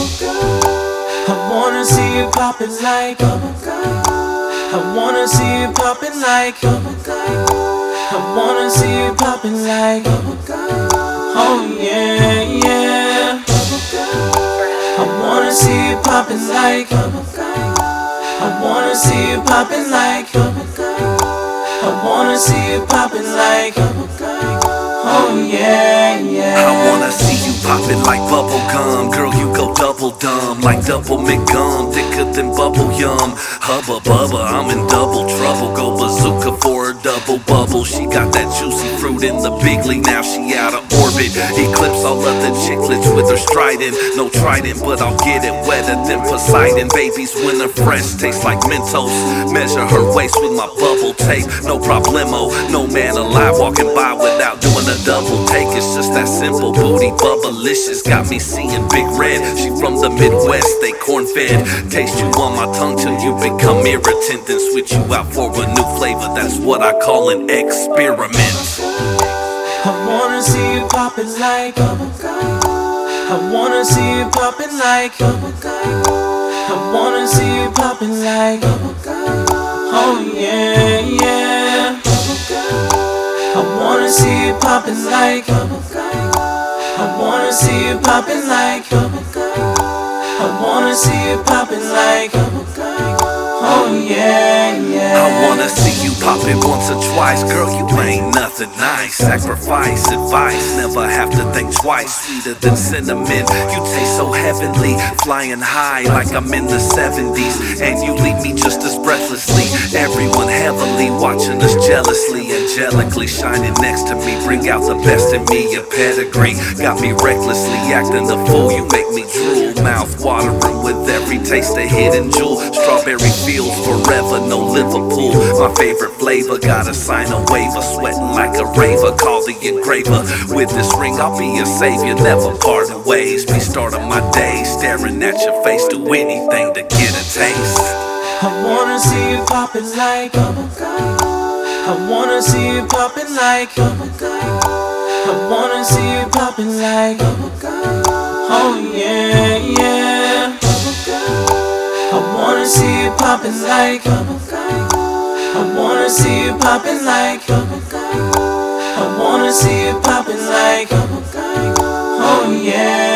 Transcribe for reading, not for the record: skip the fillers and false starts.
I wanna see you poppin' like I wanna see you poppin' like I wanna see you poppin' like oh yeah, yeah. I wanna see you poppin' like I wanna see you poppin' like I wanna see you poppin' like oh yeah, yeah. I wanna see you poppin' like bubble gum. Girl, you go double dumb, like double McGum, thicker than bubble yum. Hubba bubba, I'm in double trouble. Go bazooka for her double bubble. She got that juicy fruit in the big league, now she out of orbit. Eclipse all of the chicklets with her strident. No trident, but I'll get it wetter than Poseidon. Babies when they're fresh, taste like Mentos. Measure her waist with my bubble tape, no problemo. No man alive walking by without doing a double take. It's just that simple, booty bubblicious. Got me seeing big red. She from the Midwest, they corn fed. Taste you on my tongue till you become irritant, then switch you out for a new flavor. That's what I call an experiment. I wanna see you poppin' like I wanna see you poppin' like I wanna see you poppin' like oh yeah, yeah. I wanna see you poppin' like I wanna see you poppin' like I wanna see you poppin' like oh yeah, yeah. I wanna see you poppin' once or twice. Girl, you ain't nothing nice. Sacrifice, advice, never have to think twice. Sweeter than cinnamon, you taste so heavenly. Flying high like I'm in the 70s, and you leave me just as breathlessly. Everyone heavily watching us jealously, angelically shining next to me. Bring out the best in me, your pedigree got me recklessly acting the fool. You make me drool, mouth watering with every taste a hidden jewel. Strawberry fields forever, no Liverpool. My favorite flavor, gotta sign a waiver. Sweating like a raver, call the engraver. With this ring I'll be your savior, never parting ways. Be starting my day, staring at your face. Do anything to get a taste. I wanna see you poppin' like I wanna see you poppin' like I wanna see you poppin' like oh yeah, yeah. I wanna see you poppin' like I wanna see you poppin' like I wanna see you poppin' like oh yeah.